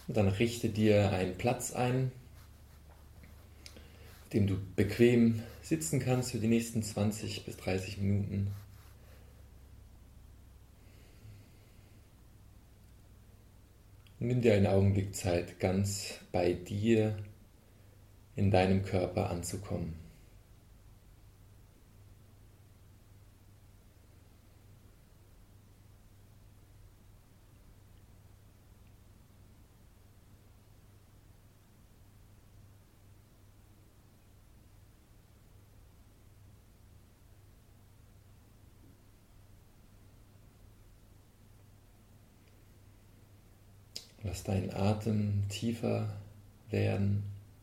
Und dann richte dir einen Platz ein, auf dem du bequem sitzen kannst für die nächsten 20 bis 30 Minuten. Und nimm dir einen Augenblick Zeit, ganz bei dir in deinem Körper anzukommen. Lass deinen Atem tiefer werden.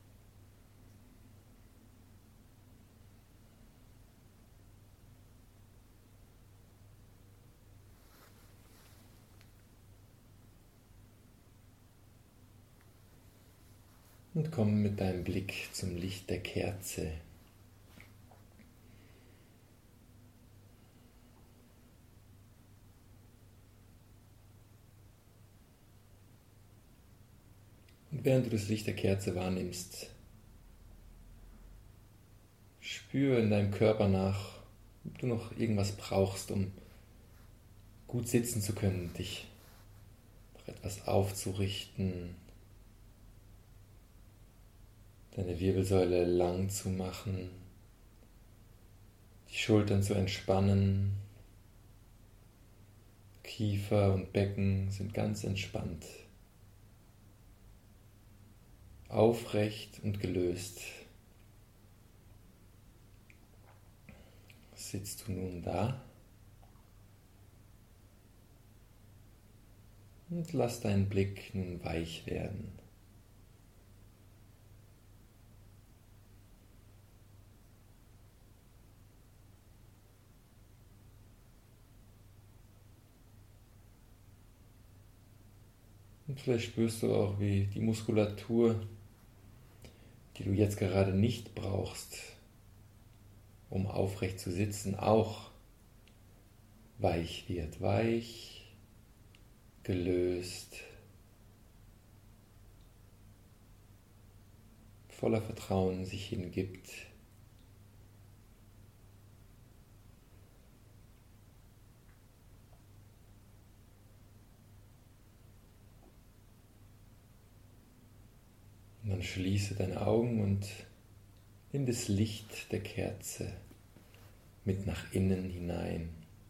Und komm mit deinem Blick zum Licht der Kerze. Und während du das Licht der Kerze wahrnimmst, spüre in deinem Körper nach, ob du noch irgendwas brauchst, um gut sitzen zu können, dich noch etwas aufzurichten, deine Wirbelsäule lang zu machen, die Schultern zu entspannen, Kiefer und Becken sind ganz entspannt, aufrecht und gelöst. Sitzt du nun da und lass deinen Blick nun weich werden. Und vielleicht spürst du auch, wie die Muskulatur, die du jetzt gerade nicht brauchst, um aufrecht zu sitzen, auch weich wird. Weich, gelöst, voller Vertrauen sich hingibt. Und dann schließe deine Augen und nimm das Licht der Kerze mit nach innen hinein.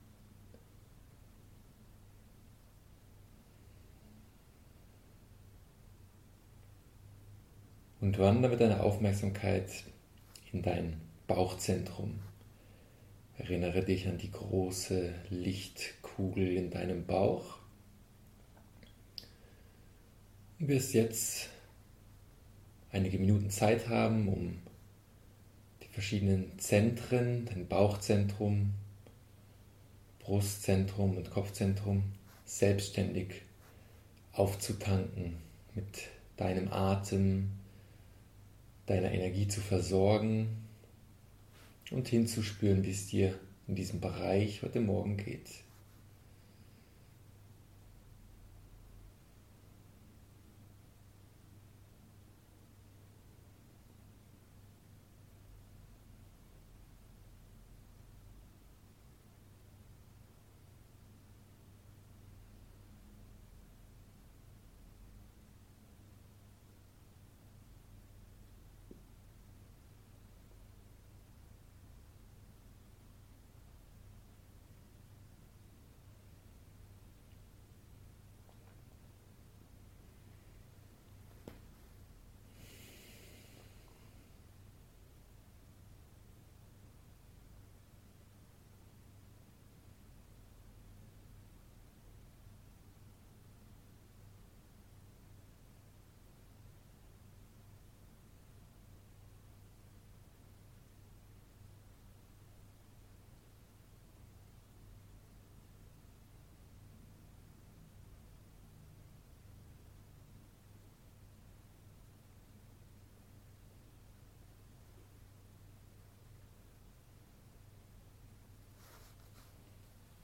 Und wandere mit deiner Aufmerksamkeit in dein Bauchzentrum. Erinnere dich an die große Lichtkugel in deinem Bauch. Du wirst jetzt einige Minuten Zeit haben, um die verschiedenen Zentren, dein Bauchzentrum, Brustzentrum und Kopfzentrum selbstständig aufzutanken, mit deinem Atem, deiner Energie zu versorgen und hinzuspüren, wie es dir in diesem Bereich heute Morgen geht.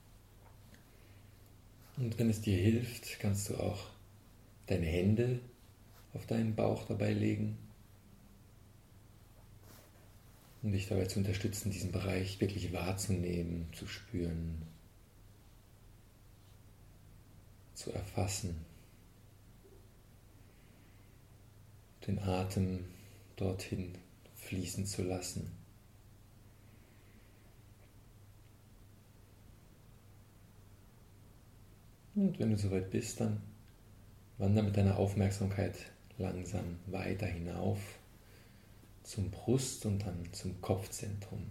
Und wenn es dir hilft, kannst du auch deine Hände auf deinen Bauch dabei legen, um dich dabei zu unterstützen, diesen Bereich wirklich wahrzunehmen, zu spüren, zu erfassen, den Atem dorthin fließen zu lassen. Und wenn du soweit bist, dann wandere mit deiner Aufmerksamkeit langsam weiter hinauf zum Brust- und dann zum Kopfzentrum.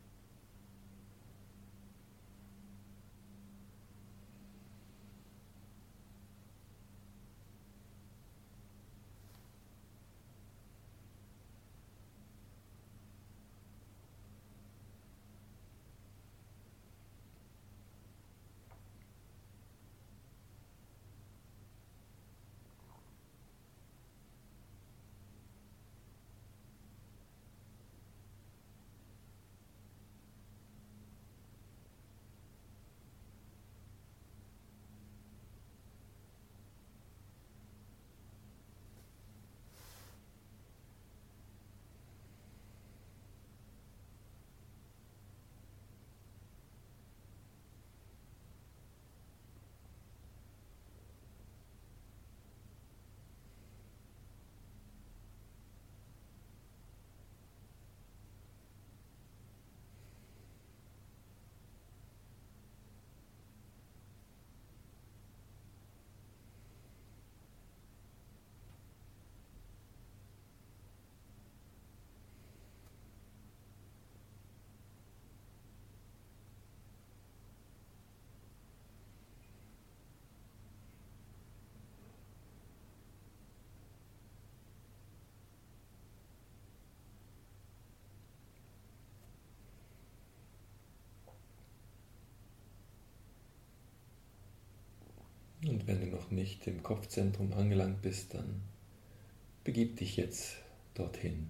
Und wenn du noch nicht im Kopfzentrum angelangt bist, dann begib dich jetzt dorthin.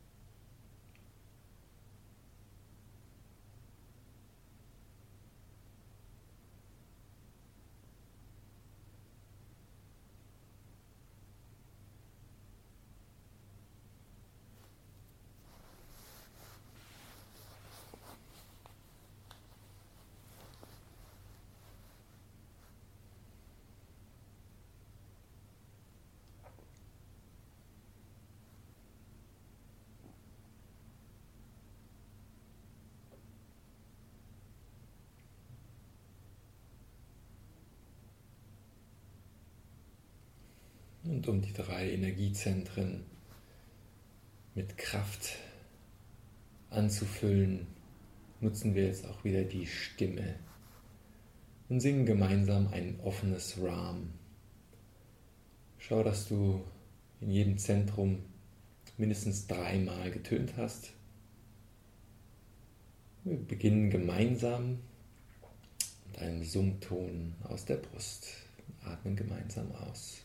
Und um die 3 Energiezentren mit Kraft anzufüllen, nutzen wir jetzt auch wieder die Stimme und singen gemeinsam ein offenes Ram. Schau, dass du in jedem Zentrum mindestens 3 Mal getönt hast. Wir beginnen gemeinsam mit einem Summton aus der Brust. Atmen gemeinsam aus.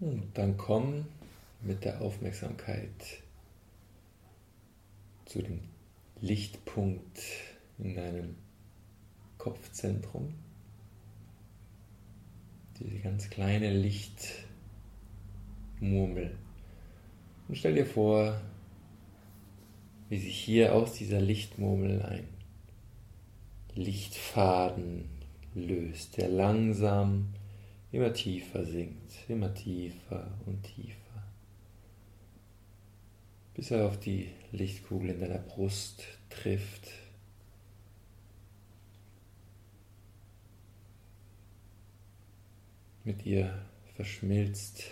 Und dann komm mit der Aufmerksamkeit zu dem Lichtpunkt in deinem Kopfzentrum. Diese ganz kleine Lichtmurmel. Und stell dir vor, wie sich hier aus dieser Lichtmurmel ein Lichtfaden löst, der langsam immer tiefer sinkt, immer tiefer und tiefer, bis er auf die Lichtkugel in deiner Brust trifft. Mit ihr verschmilzt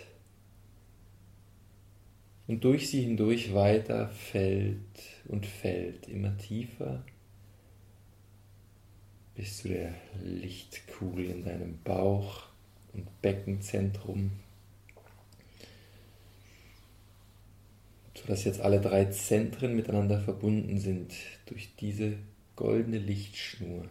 und durch sie hindurch weiter fällt und fällt, immer tiefer, bis zu der Lichtkugel in deinem Bauch- und Beckenzentrum, sodass jetzt alle 3 Zentren miteinander verbunden sind durch diese goldene Lichtschnur.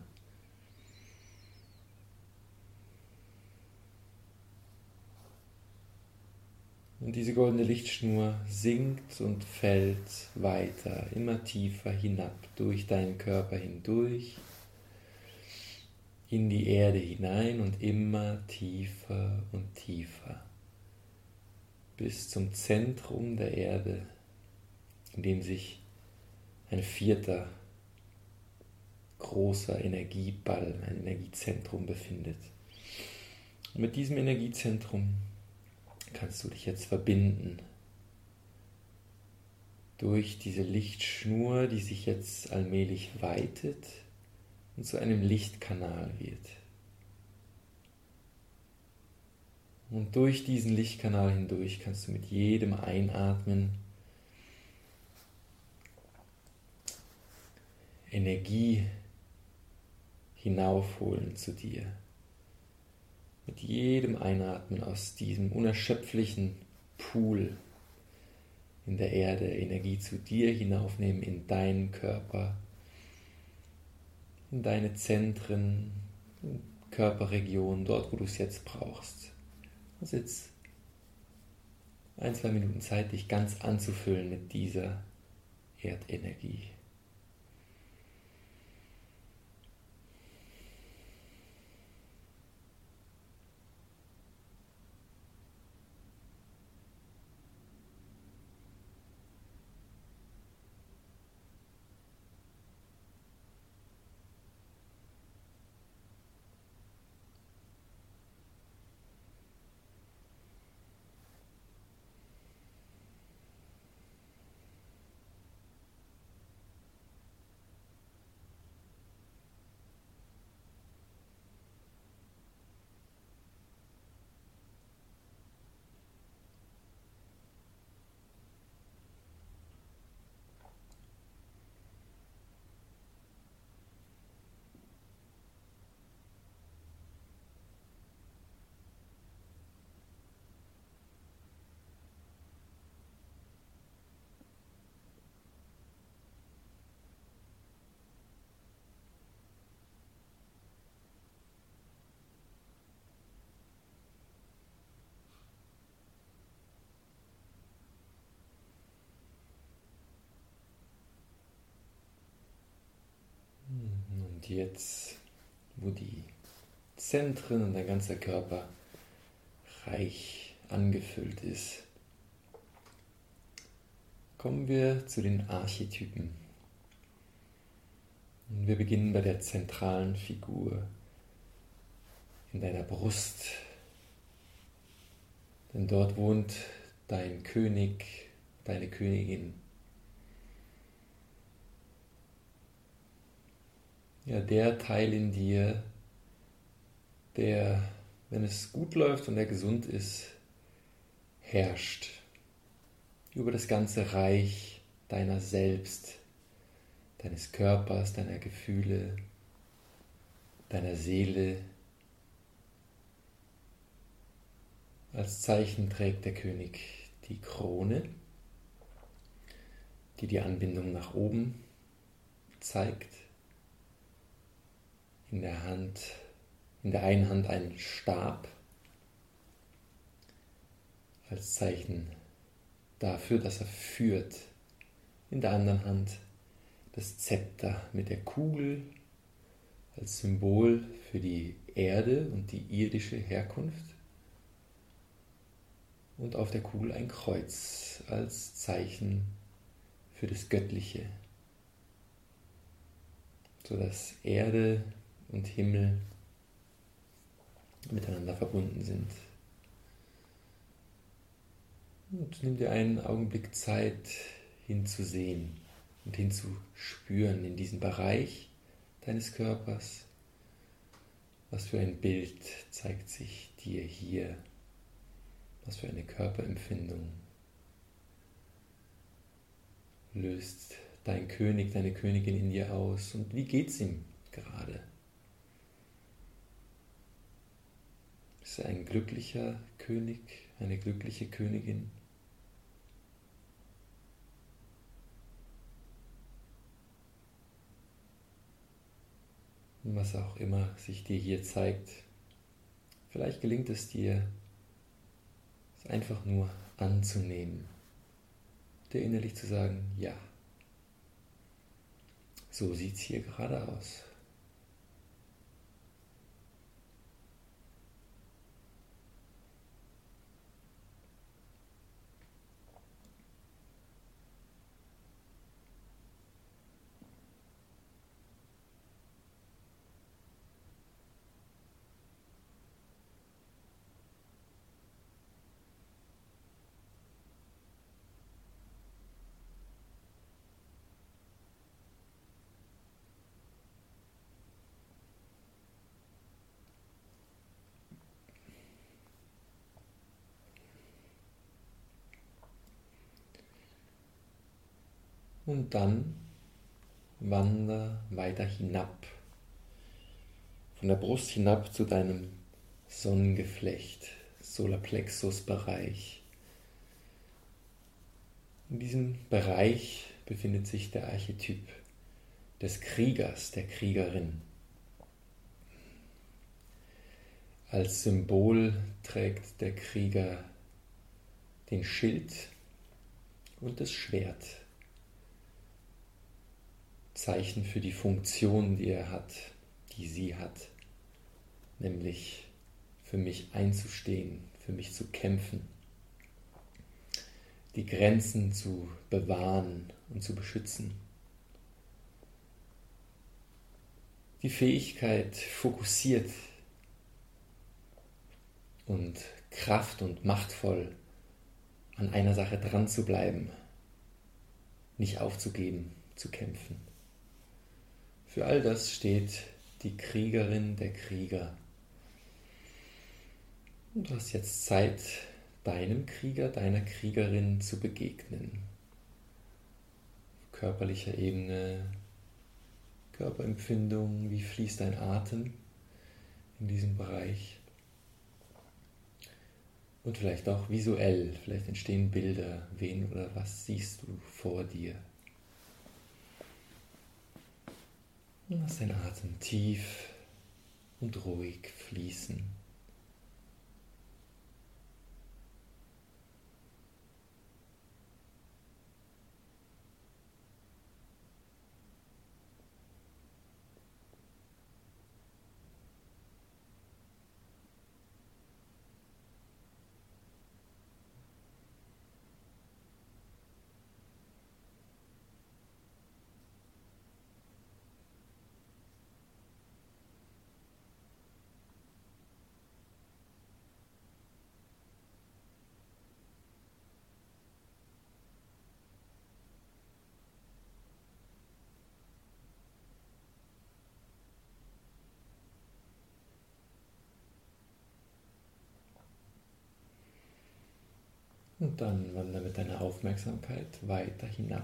Und diese goldene Lichtschnur sinkt und fällt weiter, immer tiefer hinab, durch deinen Körper hindurch, in die Erde hinein und immer tiefer und tiefer, bis zum Zentrum der Erde, in dem sich ein 4. großer Energieball, ein Energiezentrum befindet. Und mit diesem Energiezentrum kannst du dich jetzt verbinden durch diese Lichtschnur, die sich jetzt allmählich weitet und zu einem Lichtkanal wird. Und durch diesen Lichtkanal hindurch kannst du mit jedem Einatmen Energie hinaufholen zu dir. Mit jedem Einatmen aus diesem unerschöpflichen Pool in der Erde Energie zu dir hinaufnehmen, in deinen Körper, in deine Zentren, in Körperregionen, dort wo du es jetzt brauchst. Also jetzt 1-2 Minuten Zeit, dich ganz anzufüllen mit dieser Erdenergie. Und jetzt, wo die Zentren und dein ganzer Körper reich angefüllt ist, kommen wir zu den Archetypen. Und wir beginnen bei der zentralen Figur in deiner Brust, denn dort wohnt dein König, deine Königin. Ja, der Teil in dir, der, wenn es gut läuft und er gesund ist, herrscht über das ganze Reich deiner selbst, deines Körpers, deiner Gefühle, deiner Seele. Als Zeichen trägt der König die Krone, die die Anbindung nach oben zeigt. In der einen Hand einen Stab, als Zeichen dafür, dass er führt. In der anderen Hand das Zepter mit der Kugel als Symbol für die Erde und die irdische Herkunft. Und auf der Kugel ein Kreuz als Zeichen für das Göttliche, sodass Erde und Himmel miteinander verbunden sind. Und nimm dir einen Augenblick Zeit, hinzusehen und hinzuspüren in diesen Bereich deines Körpers. Was für ein Bild zeigt sich dir hier? Was für eine Körperempfindung löst dein König, deine Königin in dir aus? Und wie geht's ihm gerade? Ist er ein glücklicher König, eine glückliche Königin? Und was auch immer sich dir hier zeigt, vielleicht gelingt es dir, es einfach nur anzunehmen, dir innerlich zu sagen, ja, so sieht es hier gerade aus. Und dann wander weiter hinab, von der Brust hinab zu deinem Sonnengeflecht, Solarplexus-Bereich. In diesem Bereich befindet sich der Archetyp des Kriegers, der Kriegerin. Als Symbol trägt der Krieger den Schild und das Schwert. Zeichen für die Funktion, die er hat, die sie hat, nämlich für mich einzustehen, für mich zu kämpfen, die Grenzen zu bewahren und zu beschützen. Die Fähigkeit, fokussiert und kraft- und machtvoll an einer Sache dran zu bleiben, nicht aufzugeben, zu kämpfen. Für all das steht die Kriegerin, der Krieger. Und du hast jetzt Zeit, deinem Krieger, deiner Kriegerin zu begegnen. Auf körperlicher Ebene, Körperempfindung, wie fließt dein Atem in diesem Bereich? Und vielleicht auch visuell, vielleicht entstehen Bilder, wen oder was siehst du vor dir? Und lass deinen Atem tief und ruhig fließen. Und dann wandere mit deiner Aufmerksamkeit weiter hinab.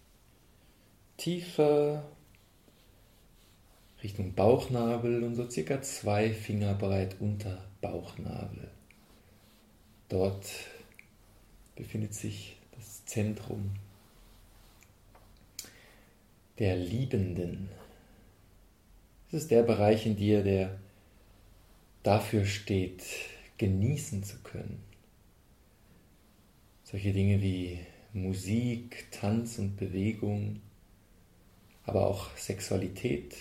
Tiefer Richtung Bauchnabel und so circa 2 Finger breit unter Bauchnabel. Dort befindet sich das Zentrum der Liebenden. Es ist der Bereich in dir, der dafür steht, genießen zu können. Solche Dinge wie Musik, Tanz und Bewegung, aber auch Sexualität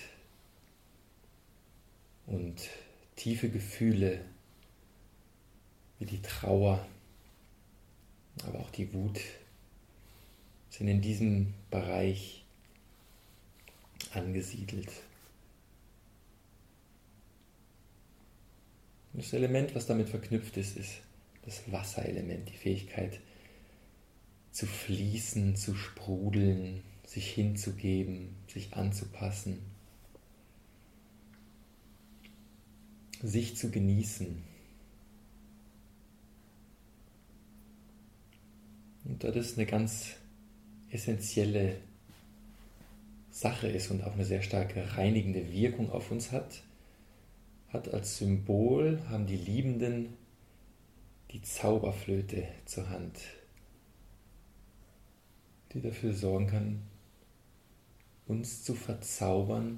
und tiefe Gefühle wie die Trauer, aber auch die Wut sind in diesem Bereich angesiedelt. Das Element, was damit verknüpft ist, ist das Wasserelement, die Fähigkeit zu fließen, zu sprudeln, sich hinzugeben, sich anzupassen, sich zu genießen. Und da das eine ganz essentielle Sache ist und auch eine sehr starke reinigende Wirkung auf uns hat als Symbol, haben die Liebenden die Zauberflöte zur Hand, die dafür sorgen kann, uns zu verzaubern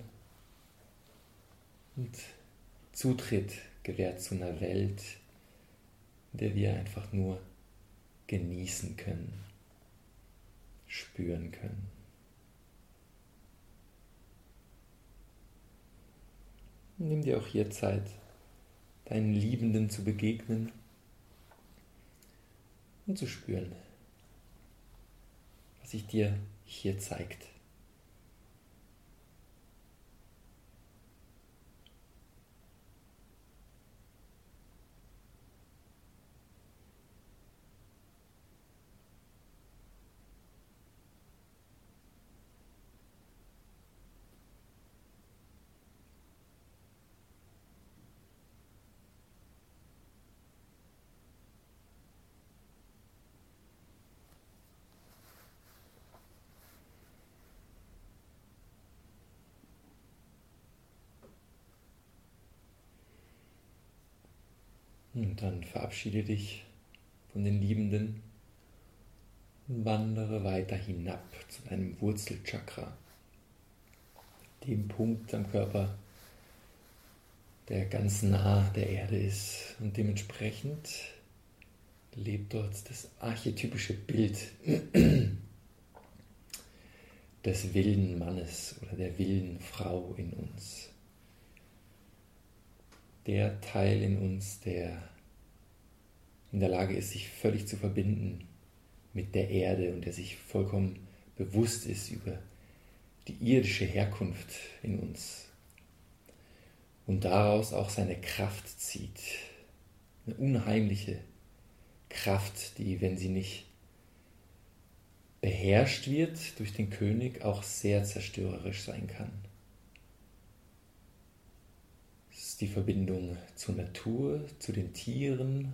und Zutritt gewährt zu einer Welt, in der wir einfach nur genießen können, spüren können. Nimm dir auch hier Zeit, deinen Liebenden zu begegnen und zu spüren, was sich dir hier zeigt. Und dann verabschiede dich von den Liebenden und wandere weiter hinab zu deinem Wurzelchakra, dem Punkt am Körper, der ganz nah der Erde ist. Und dementsprechend lebt dort das archetypische Bild des wilden Mannes oder der wilden Frau in uns. Der Teil in uns, der in der Lage ist, sich völlig zu verbinden mit der Erde und der sich vollkommen bewusst ist über die irdische Herkunft in uns und daraus auch seine Kraft zieht. Eine unheimliche Kraft, die, wenn sie nicht beherrscht wird durch den König, auch sehr zerstörerisch sein kann. Es ist die Verbindung zur Natur, zu den Tieren,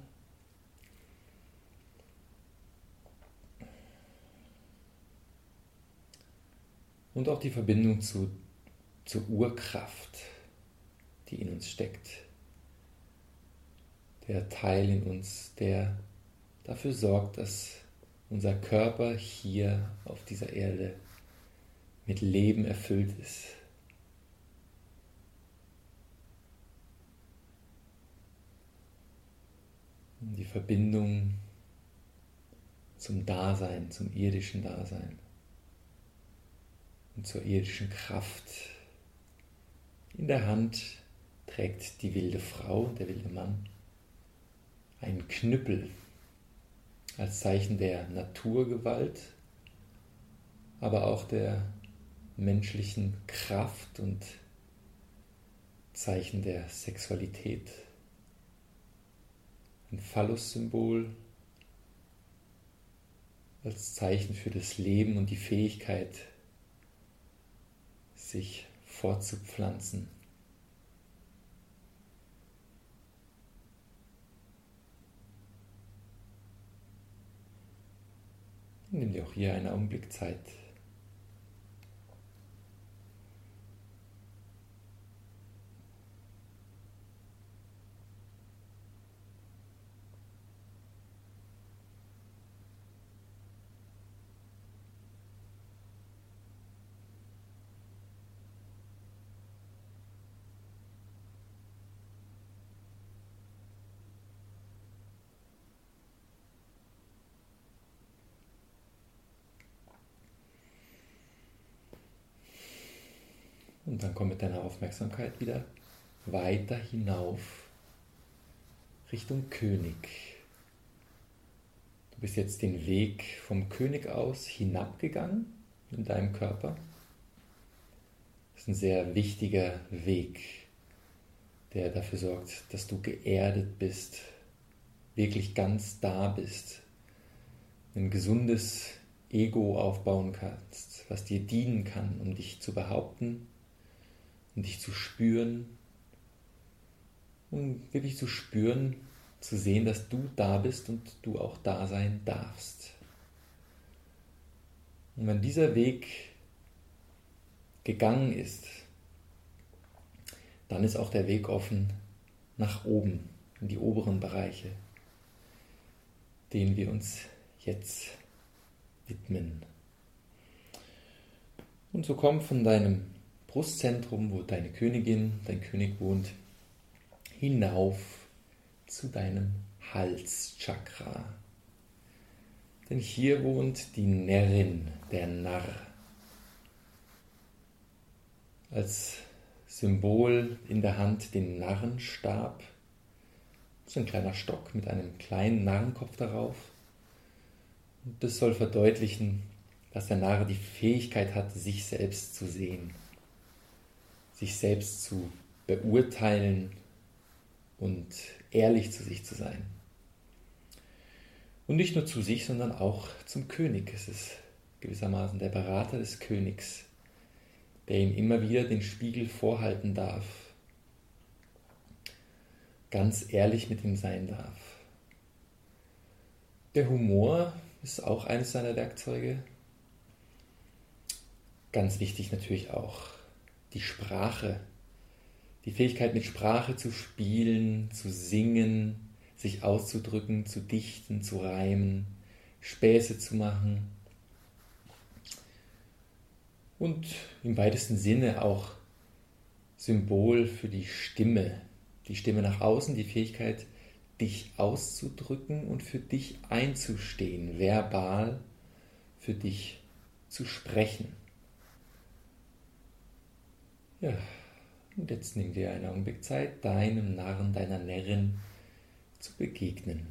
und auch die Verbindung zur Urkraft, die in uns steckt. Der Teil in uns, der dafür sorgt, dass unser Körper hier auf dieser Erde mit Leben erfüllt ist. Die Verbindung zum Dasein, zum irdischen Dasein und zur irdischen Kraft. In der Hand trägt die wilde Frau, der wilde Mann, einen Knüppel als Zeichen der Naturgewalt, aber auch der menschlichen Kraft und Zeichen der Sexualität. Ein Phallus-Symbol als Zeichen für das Leben und die Fähigkeit, sich fortzupflanzen. Nimm dir auch hier einen Augenblick Zeit. Und dann komm mit deiner Aufmerksamkeit wieder weiter hinauf Richtung König. Du bist jetzt den Weg vom König aus hinabgegangen in deinem Körper. Das ist ein sehr wichtiger Weg, der dafür sorgt, dass du geerdet bist, wirklich ganz da bist, ein gesundes Ego aufbauen kannst, was dir dienen kann, um dich zu behaupten, um dich zu spüren, um wirklich zu spüren, zu sehen, dass du da bist und du auch da sein darfst. Und wenn dieser Weg gegangen ist, dann ist auch der Weg offen nach oben, in die oberen Bereiche, denen wir uns jetzt widmen. Und so komm von deinem Brustzentrum, wo deine Königin, dein König wohnt, hinauf zu deinem Halschakra. Denn hier wohnt die Närrin, der Narr. Als Symbol in der Hand den Narrenstab, so ein kleiner Stock mit einem kleinen Narrenkopf darauf. Und das soll verdeutlichen, dass der Narr die Fähigkeit hat, sich selbst zu sehen, sich selbst zu beurteilen und ehrlich zu sich zu sein. Und nicht nur zu sich, sondern auch zum König. Es ist gewissermaßen der Berater des Königs, der ihm immer wieder den Spiegel vorhalten darf, ganz ehrlich mit ihm sein darf. Der Humor ist auch eines seiner Werkzeuge. Ganz wichtig natürlich auch die Sprache, die Fähigkeit mit Sprache zu spielen, zu singen, sich auszudrücken, zu dichten, zu reimen, Späße zu machen und im weitesten Sinne auch Symbol für die Stimme nach außen, die Fähigkeit, dich auszudrücken und für dich einzustehen, verbal für dich zu sprechen. Ja, und jetzt nimm dir einen Augenblick Zeit, deinem Narren, deiner Närrin zu begegnen.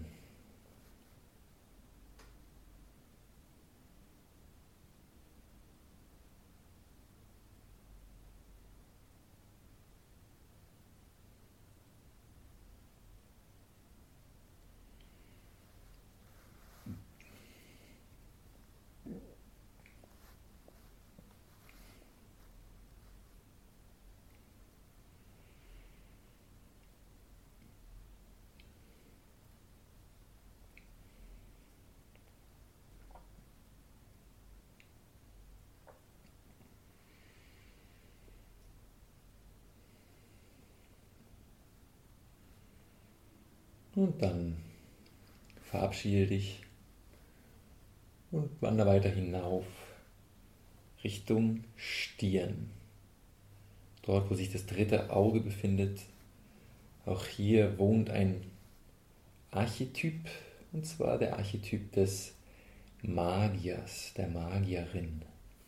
Und dann verabschiede dich und wandere weiter hinauf Richtung Stirn. Dort, wo sich das dritte Auge befindet, auch hier wohnt ein Archetyp, und zwar der Archetyp des Magiers, der Magierin.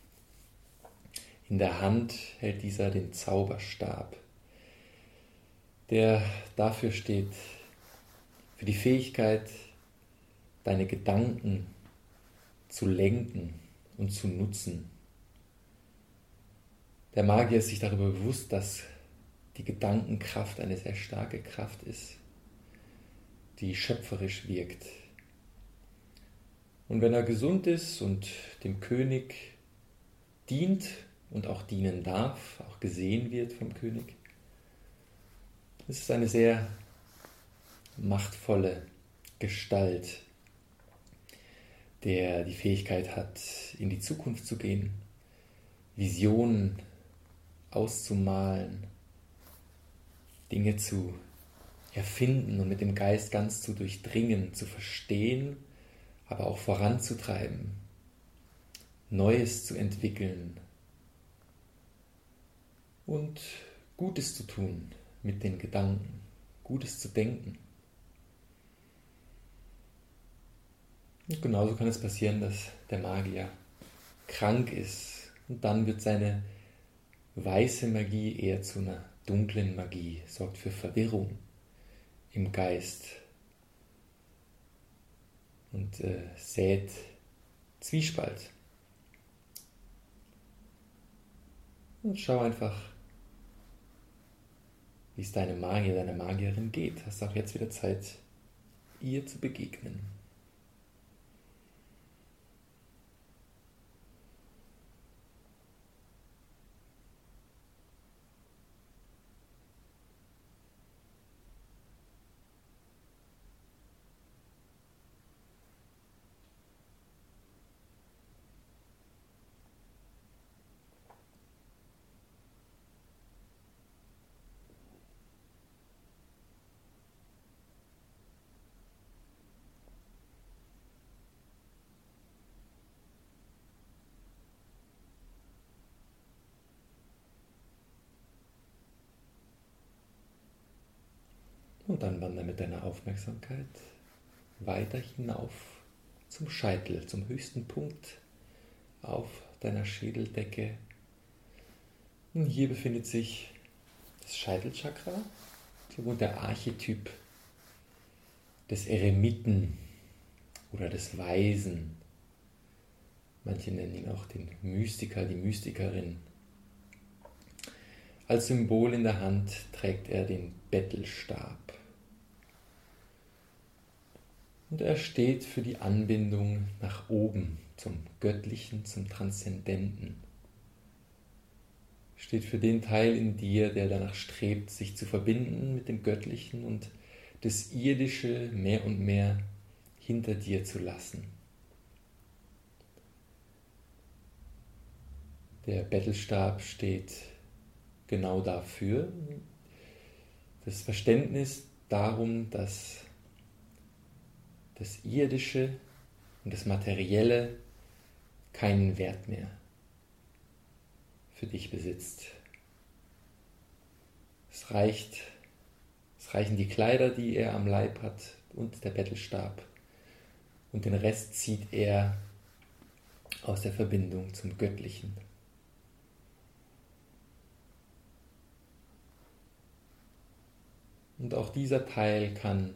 In der Hand hält dieser den Zauberstab, der dafür steht, für die Fähigkeit, deine Gedanken zu lenken und zu nutzen. Der Magier ist sich darüber bewusst, dass die Gedankenkraft eine sehr starke Kraft ist, die schöpferisch wirkt. Und wenn er gesund ist und dem König dient und auch dienen darf, auch gesehen wird vom König, ist es eine sehr machtvolle Gestalt, der die Fähigkeit hat, in die Zukunft zu gehen, Visionen auszumalen, Dinge zu erfinden und mit dem Geist ganz zu durchdringen, zu verstehen, aber auch voranzutreiben, Neues zu entwickeln und Gutes zu tun mit den Gedanken, Gutes zu denken. Und genauso kann es passieren, dass der Magier krank ist und dann wird seine weiße Magie eher zu einer dunklen Magie, sorgt für Verwirrung im Geist und sät Zwiespalt. Und schau einfach, wie es deinem Magier, deiner Magierin geht. Hast auch jetzt wieder Zeit, ihr zu begegnen. Und dann wandere mit deiner Aufmerksamkeit weiter hinauf zum Scheitel, zum höchsten Punkt auf deiner Schädeldecke. Und hier befindet sich das Scheitelchakra, hier wohnt der Archetyp des Eremiten oder des Weisen. Manche nennen ihn auch den Mystiker, die Mystikerin. Als Symbol in der Hand trägt er den Bettelstab. Und er steht für die Anbindung nach oben, zum Göttlichen, zum Transzendenten. Steht für den Teil in dir, der danach strebt, sich zu verbinden mit dem Göttlichen und das Irdische mehr und mehr hinter dir zu lassen. Der Bettelstab steht genau dafür. Das Verständnis darum, dass das Irdische und das Materielle keinen Wert mehr für dich besitzt. Es reichen die Kleider, die er am Leib hat, und der Bettelstab. Und den Rest zieht er aus der Verbindung zum Göttlichen. Und auch dieser Teil kann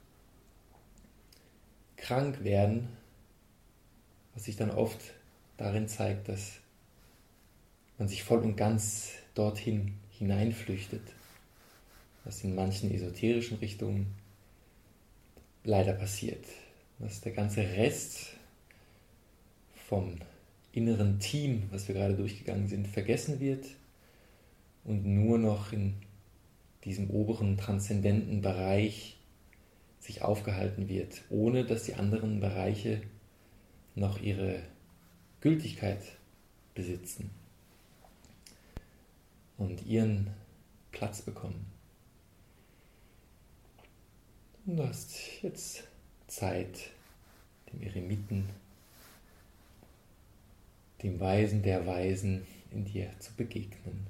krank werden, was sich dann oft darin zeigt, dass man sich voll und ganz dorthin hineinflüchtet, was in manchen esoterischen Richtungen leider passiert, dass der ganze Rest vom inneren Team, was wir gerade durchgegangen sind, vergessen wird und nur noch in diesem oberen transzendenten Bereich sich aufgehalten wird, ohne dass die anderen Bereiche noch ihre Gültigkeit besitzen und ihren Platz bekommen. Und du hast jetzt Zeit, dem Eremiten, dem Weisen der Weisen in dir zu begegnen.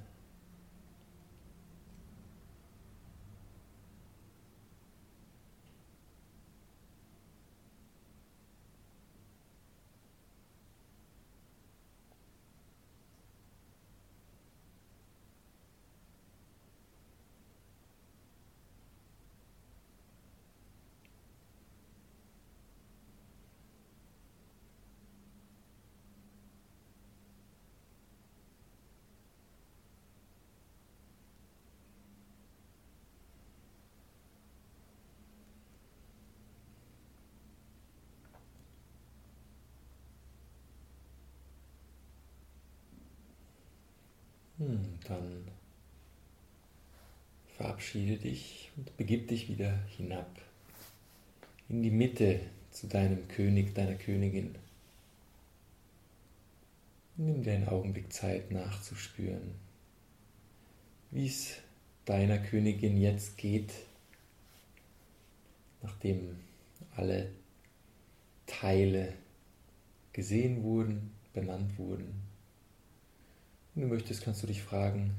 Dann verabschiede dich und begib dich wieder hinab in die Mitte zu deinem König, deiner Königin. Nimm dir einen Augenblick Zeit nachzuspüren, wie es deiner Königin jetzt geht, nachdem alle Teile gesehen wurden, benannt wurden. Wenn du möchtest, kannst du dich fragen,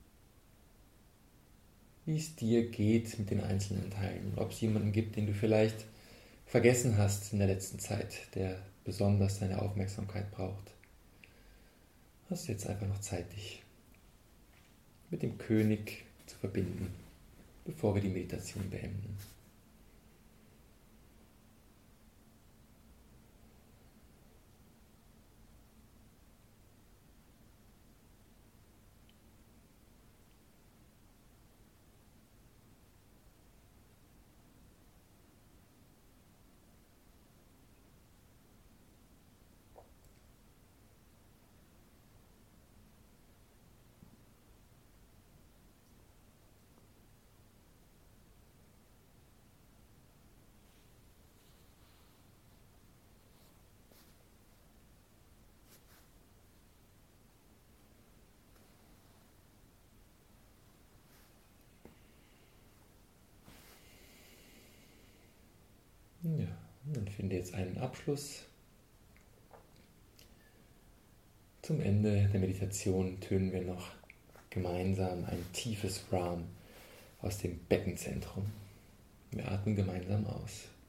wie es dir geht mit den einzelnen Teilen und ob es jemanden gibt, den du vielleicht vergessen hast in der letzten Zeit, der besonders deine Aufmerksamkeit braucht. Hast jetzt einfach noch Zeit, dich mit dem König zu verbinden, bevor wir die Meditation beenden. Ja, dann finde jetzt einen Abschluss. Zum Ende der Meditation tönen wir noch gemeinsam ein tiefes Ram aus dem Beckenzentrum. Wir atmen gemeinsam aus.